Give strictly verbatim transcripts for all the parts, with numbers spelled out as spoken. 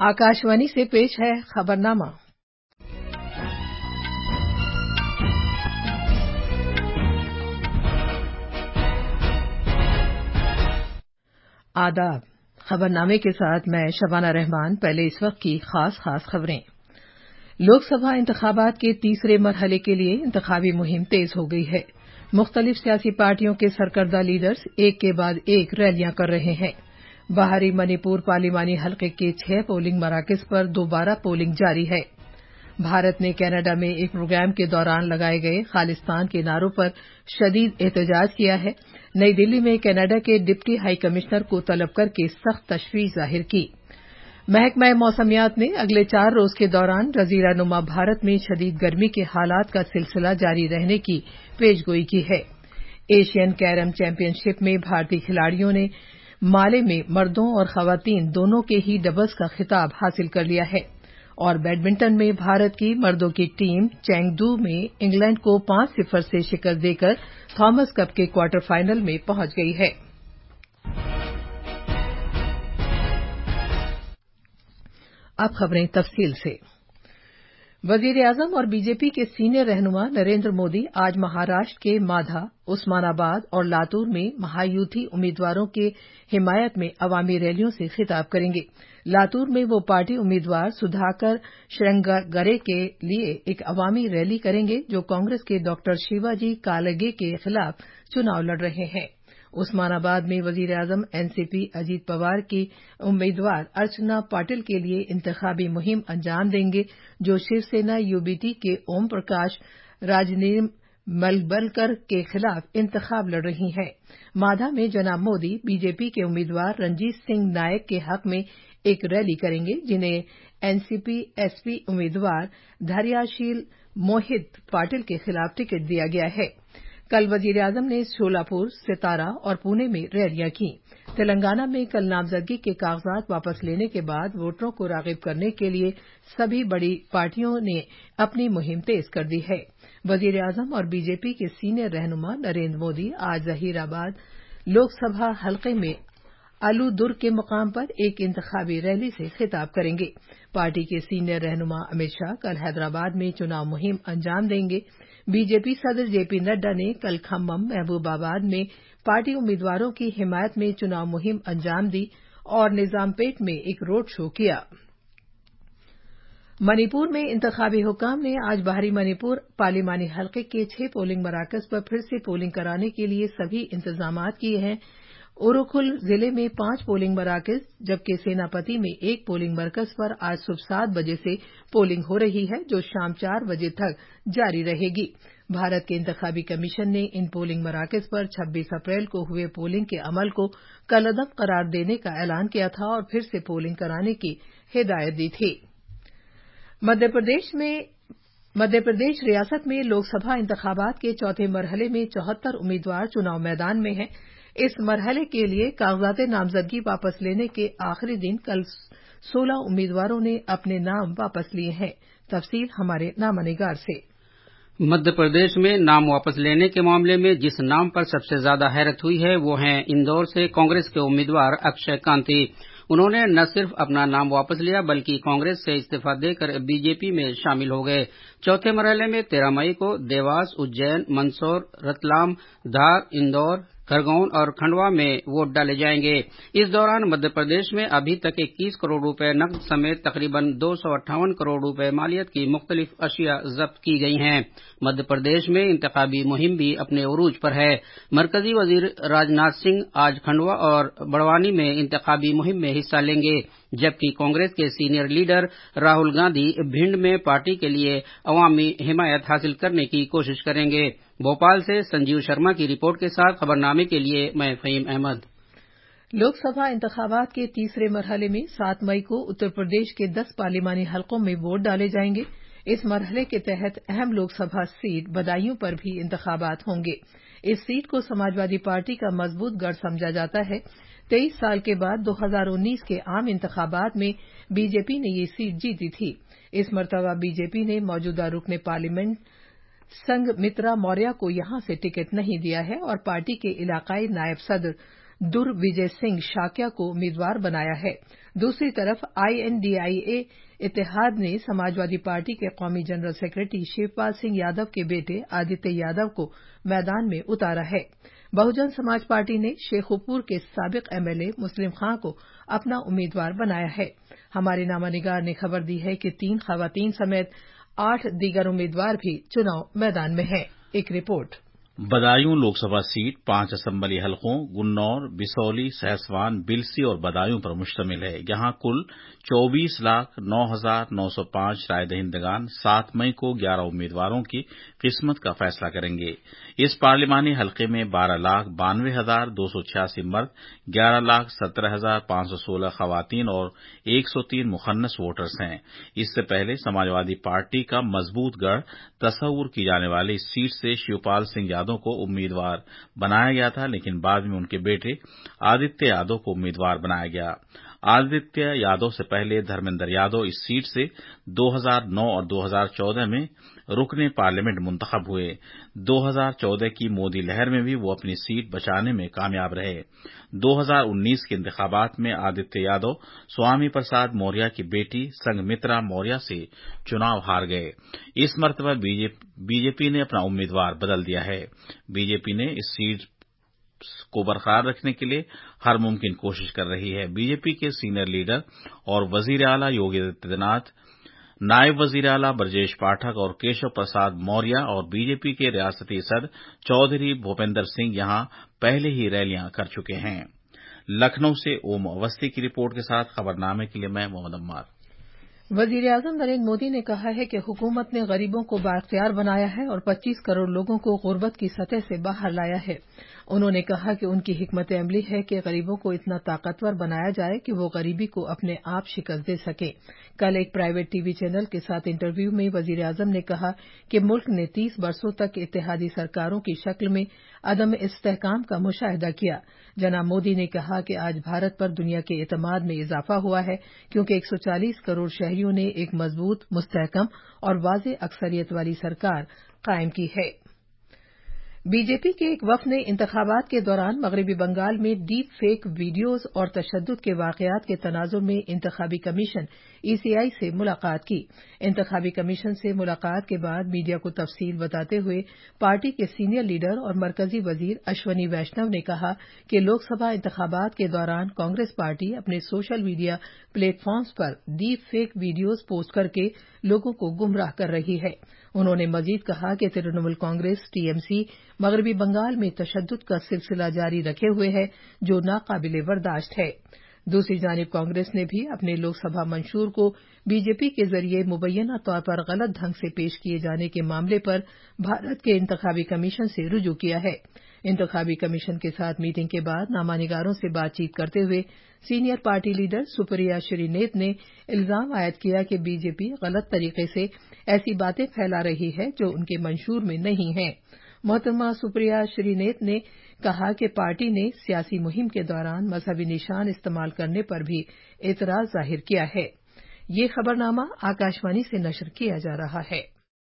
आकाशवाणी से पेश है खबरनामा। आदाब। खबरनामे के साथ मैं शबाना रहमान। पहले इस वक्त की खास खास खबरें। लोकसभा इंतखाबात के तीसरे मरहले के लिए इंतखाबी मुहिम तेज हो गई है। मुख्तलिफ सियासी पार्टियों के सरकर्दा लीडर्स एक के बाद एक रैलियां कर रहे हैं। बाहरी मणिपुर पार्लिमानी हलके के छह पोलिंग मराकज पर दोबारा पोलिंग जारी है। भारत ने कनाडा में एक प्रोग्राम के दौरान लगाए गए खालिस्तान के नारों पर शदीद एहतजाज किया है। नई दिल्ली में कनाडा के डिप्टी हाई कमिश्नर को तलब करके सख्त तशवीश जाहिर की। महकमा मौसमियात ने अगले चार रोज के दौरान जजीरा नुमा भारत में शदीद गर्मी के हालात का सिलसिला जारी रहने की पेशगोई की है। एशियन कैरम चैंपियनशिप में भारतीय खिलाड़ियों ने माले में मर्दों और खवातीन दोनों के ही डबल्स का खिताब हासिल कर लिया है और बैडमिंटन में भारत की मर्दों की टीम चेंगडू में इंग्लैंड को पांच सिफर से शिकस्त देकर थॉमस कप के क्वार्टर फाइनल में पहुंच गई है। अब खबरें तफसील से। वजीर-ए-आजम और बीजेपी के सीनियर रहनुमा नरेंद्र मोदी आज महाराष्ट्र के माधा, उस्मानाबाद और लातूर में महायूति उम्मीदवारों के हिमायत में अवामी रैलियों से खिताब करेंगे। लातूर में वो पार्टी उम्मीदवार सुधाकर श्रृंगगरे के लिए एक अवामी रैली करेंगे जो कांग्रेस के डॉक्टर शिवाजी कालगे के खिलाफ चुनाव लड़ रहे हैं। उस्मानाबाद में वजीर-ए-आजम एनसीपी अजीत पवार की उम्मीदवार अर्चना पाटिल के लिए इंतखाबी मुहिम अंजाम देंगे जो शिवसेना यूबीटी के ओम प्रकाश राजनीम मलबलकर के खिलाफ इंतखाब लड़ रही हैं। माधा में जनाब मोदी बीजेपी के उम्मीदवार रंजीत सिंह नायक के हक में एक रैली करेंगे जिन्हें एनसीपी एसपी उम्मीदवार धैर्यशील मोहित पाटिल के खिलाफ टिकट दिया गया है। कल वजीर-ए-आजम ने शोलापुर, सितारा और पुणे में रैलियां की। तेलंगाना में कल नामजदगी के कागजात वापस लेने के बाद वोटरों को राग़िब करने के लिए सभी बड़ी पार्टियों ने अपनी मुहिम तेज कर दी है। वजीर-ए-आजम और बीजेपी के सीनियर रहनुमा नरेंद्र मोदी आज जहीराबाद लोकसभा हलके में अलूदुर्ग के मुकाम पर एक इंतखाबी रैली से खिताब करेंगे। पार्टी के सीनियर रहनुमा अमित शाह कल हैदराबाद में चुनाव मुहिम अंजाम देंगे। बीजेपी सदर जेपी नड्डा ने कल खम्मम, महबूबाबाद में पार्टी उम्मीदवारों की हिमायत में चुनाव मुहिम अंजाम दी और निजामपेट में एक रोड शो किया। मणिपुर में इंतखाबी हुकाम ने आज बाहरी मणिपुर पार्लिमानी हलके के छह पोलिंग मराकज पर फिर से पोलिंग कराने के लिए सभी इंतजामात किए हैं। उरुखुल जिले में पांच पोलिंग मराकज जबकि सेनापति में एक पोलिंग मरकज पर आज सुबह सात बजे से पोलिंग हो रही है जो शाम चार बजे तक जारी रहेगी। भारत के इंतखाबी कमीशन ने इन पोलिंग मराकज पर छब्बीस अप्रैल को हुए पोलिंग के अमल को कलअदम करार देने का ऐलान किया था और फिर से पोलिंग कराने की हिदायत दी थी। मध्यप्रदेश में मध्यप्रदेश रियासत में लोकसभा इंतखाबात के चौथे मरहले में चौहत्तर उम्मीदवार चुनाव मैदान में हैं। इस मरहले के लिए कागजात नामजदगी वापस लेने के आखिरी दिन कल सोलह उम्मीदवारों ने अपने नाम वापस लिए हैं। तफसील हमारे नामानिगार से। मध्य प्रदेश में नाम वापस लेने के मामले में जिस नाम पर सबसे ज्यादा हैरत हुई है वो हैं इंदौर से कांग्रेस के उम्मीदवार अक्षय कांति। उन्होंने न सिर्फ अपना नाम वापस लिया बल्कि कांग्रेस से इस्तीफा देकर बीजेपी में शामिल हो गए। चौथे मरहले में तेरह मई को देवास, उज्जैन, मंदसौर, रतलाम, धार, इंदौर, खरगोन और खंडवा में वोट डाले जाएंगे। इस दौरान मध्य प्रदेश में अभी तक इक्कीस करोड़ रुपए नकद समेत तकरीबन दो सौ अट्ठावन करोड़ रुपए मालियत की मुख्तलिफ अशिया जब्त की गई हैं। मध्य प्रदेश में इंतखाबी मुहिम भी अपने उरूज पर है। मरकजी वजीर राजनाथ सिंह आज खंडवा और बड़वानी में इंतखाबी मुहिम में हिस्सा लेंगे जबकि कांग्रेस के सीनियर लीडर राहुल गांधी भिंड में पार्टी के लिए अवामी हिमायत हासिल करने की कोशिश करेंगे। भोपाल से संजीव शर्मा की रिपोर्ट के साथ खबरनामे के लिए मैं फहीम अहमद। लोकसभा इंतखाबात के तीसरे मरहले में सात मई को उत्तर प्रदेश के दस पार्लिमानी हलकों में वोट डाले जाएंगे। इस मरहले के तहत अहम लोकसभा सीट बदायूं पर भी इंतखाबात होंगे। इस सीट को समाजवादी पार्टी का मजबूत गढ़ समझा जाता है। तेईस साल के बाद दो हज़ार उन्नीस के आम इंतखाबात में बीजेपी ने ये सीट जीती थी। इस मरतबा बीजेपी ने मौजूदा रुकने पार्लियामेंट संघमित्रा मौर्य को यहां से टिकट नहीं दिया है और पार्टी के इलाकाई नायब सदर दुर्विजय सिंह शाक्या को उम्मीदवार बनाया है। दूसरी तरफ आई एन डी आई ए इत्तेहाद ने समाजवादी पार्टी के कौमी जनरल सेक्रेटरी शिवपाल सिंह यादव के बेटे आदित्य यादव को मैदान में उतारा है। बहुजन समाज पार्टी ने शेखुपुर के साबिक एम एल ए मुस्लिम खां को अपना उम्मीदवार बनाया है। हमारे नामानिगार ने खबर दी है कि तीन खवातीन समेत आठ दीगर उम्मीदवार भी चुनाव मैदान में हैं। एक रिपोर्ट। बदायूं लोकसभा सीट पांच असेंबली हलकों गुन्नौर, बिसौली, सहसवान, बिलसी और बदायूं पर मुश्तमिल है। यहां कुल चौबीस लाख नौ हजार नौ सौ पांच राय दहिंदगान सात मई को ग्यारह उम्मीदवारों की किस्मत का फैसला करेंगे। इस पार्लिमानी हलके में बारह लाख बानवे हजार दो सौ छियासी मर्द, ग्यारह लाख सत्रह हजार पांच सौ सोलह खवातीन और एक सौ तीन मुखन्नस वोटर्स हैं। इससे पहले समाजवादी पार्टी का मजबूत गढ़ तस्वुर की जाने वाली इस सीट से शिवपाल सिंह यादव को उम्मीदवार बनाया गया था, लेकिन बाद में उनके बेटे आदित्य यादव को उम्मीदवार बनाया गया। आदित्य यादव से पहले धर्मेंद्र यादव इस सीट से दो हजार नौ और दो हजार चौदह में रुकने पार्लियामेंट मुंतखब हुए। दो हजार चौदह की मोदी लहर में भी वो अपनी सीट बचाने में कामयाब रहे। दो हजार उन्नीस के इंतखाबात में आदित्य यादव स्वामी प्रसाद मौर्य की बेटी संघमित्रा मौर्य से चुनाव हार गए। इस मर्तबा बीजेपी ने अपना उम्मीदवार बदल दिया है। बीजेपी ने इस सीट को बरकरार रखने के लिए हर मुमकिन कोशिश कर रही है। बीजेपी के सीनियर लीडर और वजीर आला योगी आदित्यनाथ, नायब वजीर आला ब्रजेश पाठक और केशव प्रसाद मौर्य और बीजेपी के रियासती सदर चौधरी भूपेंद्र सिंह यहां पहले ही रैलियां कर चुके हैं। लखनऊ से ओम अवस्थी की रिपोर्ट के साथ खबरनामे के लिए मैं मोहम्मद अम्मार। वजीर आजम नरेंद्र मोदी ने कहा है कि हुकूमत ने गरीबों को बाइख्तियार बनाया है और पच्चीस करोड़ लोगों को गुर्बत की सतह से बाहर लाया है। उन्होंने कहा कि उनकी हिकमत अमली है कि गरीबों को इतना ताकतवर बनाया जाए कि वो गरीबी को अपने आप शिकस्त दे सके। कल एक प्राइवेट टीवी चैनल के साथ इंटरव्यू में वजीर आजम ने कहा कि मुल्क ने तीस बरसों तक इत्तेहादी सरकारों की शक्ल में अदम इस्तेहकाम का मुशाहिदा किया। जनाब मोदी ने कहा कि आज भारत पर दुनिया के एतमाद में इजाफा हुआ है, क्योंकि एक सौ चालीस करोड़ शहरियों ने एक मजबूत, मुस्तहकम और वाज़ेह अक्सरियत वाली सरकार कायम की है। बीजेपी के एक वफ़द ने इंतखाबात के दौरान मगरबी बंगाल में डीप फेक वीडियोज और तशद्दुद के वाक़यात के तनाजुर में इंतखाबी कमीशन ई सी आई से मुलाकात की। इंतखाबी कमीशन से मुलाकात के बाद मीडिया को तफसील बताते हुए पार्टी के सीनियर लीडर और मरकजी वजीर अश्वनी वैष्णव ने कहा कि लोकसभा इंतखाबात के दौरान कांग्रेस पार्टी अपने सोशल मीडिया प्लेटफॉर्म्स पर डीप फेक वीडियोज पोस्ट करके लोगों को गुमराह कर रही है। उन्होंने मजीद कहा कि Trinamool Congress T M C मगरबी बंगाल में तशद्दुद का सिलसिला जारी रखे हुए है, जो नाकाबिले बर्दाश्त है। दूसरी जानिब कांग्रेस ने भी अपने लोकसभा मंशूर को बीजेपी के जरिए मुबैना तौर पर गलत ढंग से पेश किए जाने के मामले पर भारत के इंतखाबी कमीशन से रुजू किया है। इंतखाबी कमीशन के साथ मीटिंग के बाद नामानिगारों से बातचीत करते हुए senior party leader Supriya Shrinate ने इल्जाम आयद किया कि बीजेपी गलत तरीके से ऐसी बातें फैला रही है जो उनके मंशूर में नहीं है। मोहतरमा सुप्रिया श्रीनेत ने कहा कि पार्टी ने सियासी मुहिम के दौरान मजहबी निशान इस्तेमाल करने पर भी एतराज जाहिर किया है। ये खबरनामा आकाशवाणी से नशर किया जा रहा है।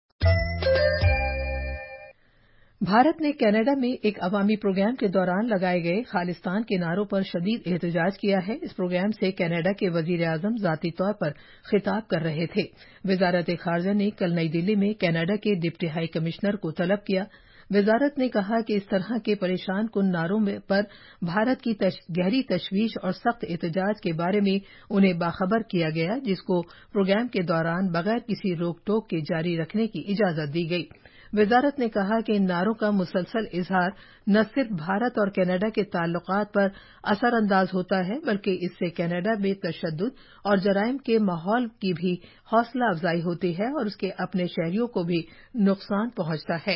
भारत ने कनाडा में एक अवामी प्रोग्राम के दौरान लगाए गए खालिस्तान के नारों पर शदीद एहतजाज किया है। इस प्रोग्राम से कनाडा के वजीर आजम जाती तौर पर खिताब कर रहे थे। वजारत खारजा ने कल नई दिल्ली में कनाडा के डिप्टी हाई कमिश्नर को तलब किया। वजारत ने कहा कि इस तरह के परेशान कुन नारों पर भारत की तश, गहरी तशवीश और सख्त एहतजाज के बारे में उन्हें बाखबर किया गया, जिसको प्रोग्राम के दौरान बगैर किसी रोक टोक के जारी रखने की इजाजत दी गई। वजारत ने कहा कि इन नारों का मुसलसल इजहार न सिर्फ भारत और कनाडा के ताल्लुकात पर असर अंदाज होता है, बल्कि इससे कनाडा में तशद्दुद और जराइम के माहौल की भी हौसला अफजाई होती है और उसके अपने शहरियों को भी नुकसान पहुंचता है।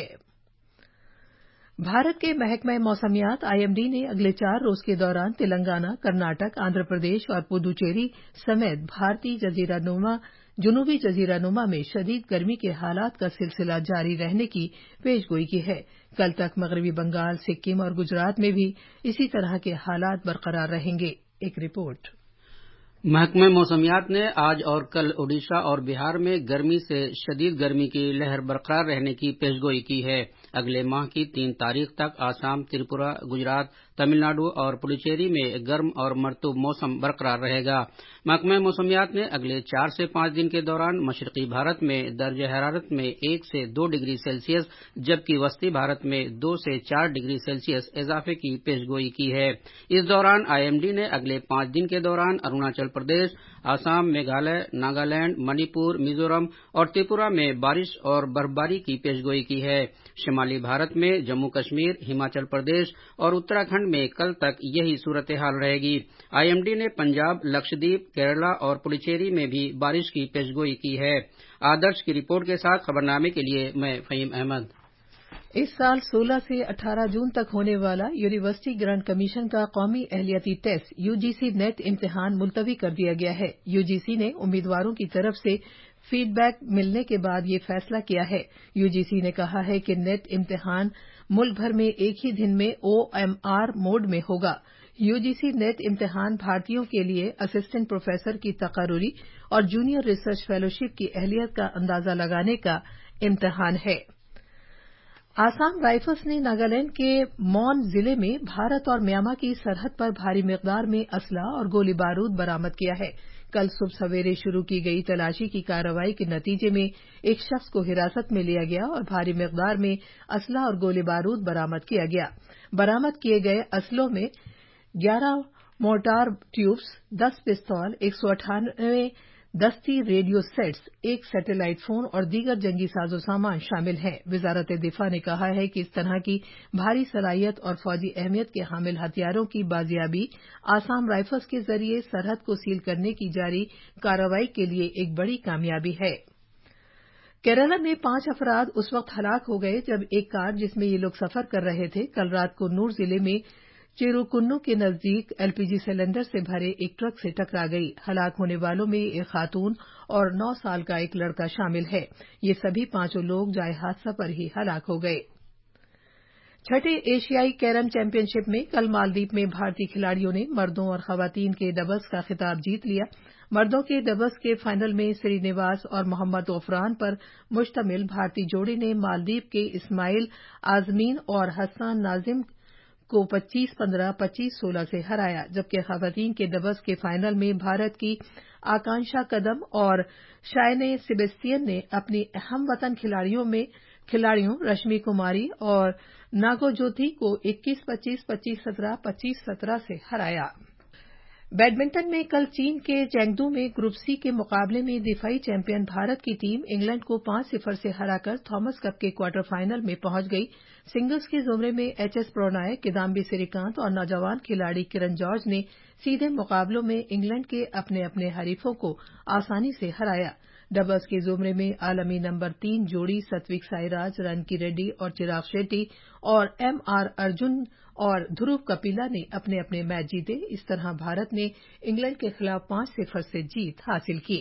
भारत के महकमा मौसमियात आई एम डी ने अगले चार रोज के दौरान तेलंगाना, कर्नाटक, आंध्र प्रदेश और पुदुचेरी समेत भारतीय जजीरानुमा जुनूबी जजीरानुमा में शदीद गर्मी के हालात का सिलसिला जारी रहने की पेशगोई की है। कल तक मगरबी बंगाल, सिक्किम और गुजरात में भी इसी तरह के हालात बरकरार रहेंगे। एक रिपोर्ट। महकमा मौसमियात ने आज और कल ओडिशा और बिहार में गर्मी से शदीद गर्मी की लहर बरकरार रहने की पेशगोई की है। اگلے ماہ کی تین تاریخ تک آسام، تریپورہ، گجرات، تمل ناڈو اور پڈوچیری میں گرم اور مرطوب موسم برقرار رہے گا۔ محکمہ موسمیات نے اگلے چار سے پانچ دن کے دوران مشرقی بھارت میں درجہ حرارت میں ایک سے دو ڈگری سیلسیس جبکہ وسطی بھارت میں دو سے چار ڈگری سیلسیس اضافے کی پیشگوئی کی ہے۔ اس دوران آئی ایم ڈی نے اگلے پانچ دن کے دوران اروناچل پردیش، آسام، میگھالیہ، ناگالینڈ، منی پور، میزورم اور تریپورہ میں بارش اور برفباری کی پیشگوئی کی ہے۔ شمالی بھارت میں جموں کشمیر، ہماچل پردیش اور اتراکھنڈ میں کل تک یہی صورتحال رہے گی۔ آئی ایم ڈی نے پنجاب، لکشدیپ، کیرالہ اور پڈوچیری میں بھی بارش کی پیشگوئی کی ہے۔ آدرش کی رپورٹ کے ساتھ خبرنامے کے لیے میں فہیم احمد۔ اس سال سولہ سے اٹھارہ جون تک ہونے والا یونیورسٹی گرانٹ کمیشن کا قومی اہلیتی test U G C NET امتحان ملتوی کر دیا گیا ہے۔ یو جی سی نے امیدواروں کی طرف سے فیڈ بیک ملنے کے بعد یہ فیصلہ کیا ہے۔ یو جی سی نے کہا ہے کہ نیٹ امتحان ملک بھر میں ایک ہی دن میں او ایم آر موڈ میں ہوگا۔ یو جی سی نیٹ امتحان بھارتیوں کے لیے اسسٹنٹ پروفیسر کی تقرری اور جونیئر ریسرچ فیلوشپ کی اہلیت کا اندازہ لگانے کا امتحان ہے۔ آسام رائفلز نے ناگالینڈ کے مون ضلع میں بھارت اور میانمار کی سرحد پر بھاری مقدار میں اسلحہ اور گولی بارود برآمد کیا ہے۔ کل صبح سویرے شروع کی گئی تلاشی کی کارروائی کے نتیجے میں ایک شخص کو حراست میں لیا گیا اور بھاری مقدار میں اسلحہ اور گولی بارود برآمد کیا گیا۔ برآمد کیے گئے اسلحوں میں گیارہ مورٹار ٹیوبس، دس پستول، ایک سو اٹھانوے دستی ریڈیو سیٹس، ایک سیٹلائٹ فون اور دیگر جنگی ساز و سامان شامل ہیں۔ وزارت دفاع نے کہا ہے کہ اس طرح کی بھاری صلاحیت اور فوجی اہمیت کے حامل ہتھیاروں کی بازیابی آسام رائفلز کے ذریعے سرحد کو سیل کرنے کی جاری کارروائی کے لیے ایک بڑی کامیابی ہے۔ کیرالہ میں پانچ افراد اس وقت ہلاک ہو گئے جب ایک کار جس میں یہ لوگ سفر کر رہے تھے کل رات کو نور ضلع میں چیروکنو کے نزدیک ایل پی جی سلنڈر سے بھرے ایک ٹرک سے ٹکرا گئی۔ ہلاک ہونے والوں میں ایک خاتون اور نو سال کا ایک لڑکا شامل ہے۔ یہ سبھی پانچوں لوگ جائے حادثہ پر ہی ہلاک ہو گئے۔ چھٹے ایشیائی کیرم چیمپئن شپ میں کل مالدیپ میں بھارتی کھلاڑیوں نے مردوں اور خواتین کے ڈبلز کا خطاب جیت لیا۔ مردوں کے ڈبلز کے فائنل میں سری نواس اور محمد غفران پر مشتمل بھارتی جوڑی نے مالدیپ کے اسماعیل اعظمین اور حسان ناظم کو پچیس پندرہ، پچیس سولہ سے ہرایا، جبکہ خواتین کے ڈبلز کے فائنل میں بھارت کی آکانشا قدم اور شائنے سیبیسٹین نے اپنی ہم وطن کھلاڑیوں میں کھلاڑیوں رشمی کماری اور ناگو جوتھی کو اکیس پچیس، پچیس سترہ، پچیس سترہ سے ہرایا۔ بیڈمنٹن میں کل چین کے چینگدو میں گروپ سی کے مقابلے میں دفاعی چیمپئن بھارت کی ٹیم انگلینڈ کو پانچ صفر سے ہرا کر تھامس کپ کے کوارٹر فائنل میں پہنچ گئی۔ سنگلز کے زمرے میں ایچ ایس پرونائے، کدامبی سری کانت اور نوجوان کھلاڑی کرن جارج نے سیدھے مقابلوں میں انگلینڈ کے اپنے اپنے حریفوں کو آسانی سے ہرایا۔ ڈبلز کے زمرے میں عالمی نمبر تین جوڑی ستوک سائراج، رانکی ریڈی اور چراغ شیٹی اور ایم آر ارجن اور دھرو کپیلا نے اپنے اپنے میچ جیتے۔ اس طرح بھارت نے انگلینڈ کے خلاف پانچ صفر سے جیت حاصل کی۔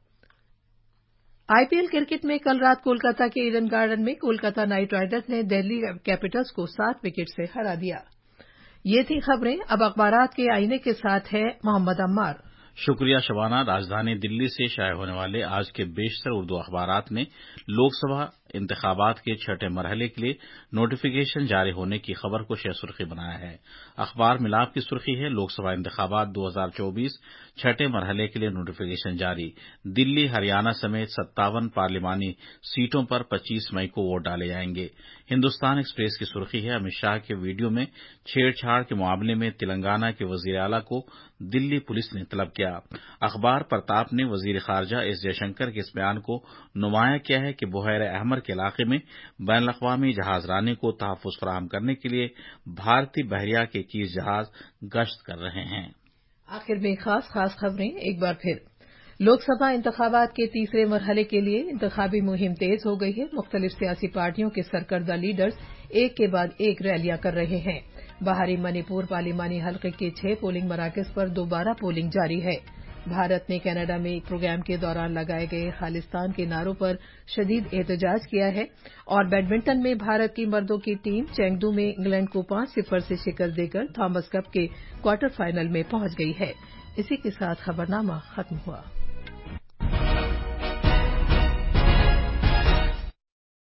آئی پی ایل کرکٹ میں کل رات کولکاتہ کے ایڈن گارڈن میں کولکاتہ نائٹ رائڈرز نے دہلی کیپٹلز کو سات وکٹ سے ہرا دیا۔ یہ تھی خبریں۔ اب اخبارات کے آئینے کے ساتھ ہے محمد عمار۔ شکریہ شبانہ۔ راجدھانی دلی سے شائع ہونے والے آج کے بیشتر اردو اخبارات نے لوک سبھا انتخابات کے چھٹے مرحلے کے لیے نوٹیفکیشن جاری ہونے کی خبر کو شہ سرخی بنایا ہے۔ اخبار ملاب کی سرخی ہے، لوک سبھا انتخابات دو ہزار چوبیس چھٹے مرحلے کے لیے نوٹیفکیشن جاری۔ دلی، ہریانہ سمیت ستاون پارلیمانی سیٹوں پر پچیس مئی کو ووٹ ڈالے جائیں گے۔ ہندوستان ایکسپریس کی سرخی ہے، امت شاہ کے ویڈیو میں چھیڑ چھاڑ کے معاملے میں تلنگانہ کے وزیر اعلیٰ کو دلی پولیس نے طلب کیا۔ اخبار پرتاپ نے وزیر خارجہ ایس جے شنکر کے اس بیان کو نمایاں کیا ہے کہ بحیرہ احمر کے علاقے میں بین الاقوامی جہاز رانی کو تحفظ فراہم کرنے کے لیے بھارتی بحریہ کے اکیس جہاز گشت کر رہے ہیں۔ آخر میں خاص خاص خبریں ایک بار پھر۔ لوک سبھا انتخابات کے تیسرے مرحلے کے لیے انتخابی مہم تیز ہو گئی ہے۔ مختلف سیاسی پارٹیوں کے سرکردہ لیڈرز ایک کے بعد ایک ریلیاں کر رہے ہیں۔ باہری منی پور پارلیمانی حلقے کے چھ پولنگ مراکز پر دوبارہ پولنگ جاری ہے۔ بھارت نے کینیڈا میں ایک پروگرام کے دوران لگائے گئے خالصتان کے نعروں پر شدید احتجاج کیا ہے، اور بیڈمنٹن میں بھارت کی مردوں کی ٹیم چینگدو میں انگلینڈ کو پانچ صفر سے شکست دے کر تھامس کپ کے کوارٹر فائنل میں پہنچ گئی ہے۔ اسی کے ساتھ خبرنامہ ختم ہوا۔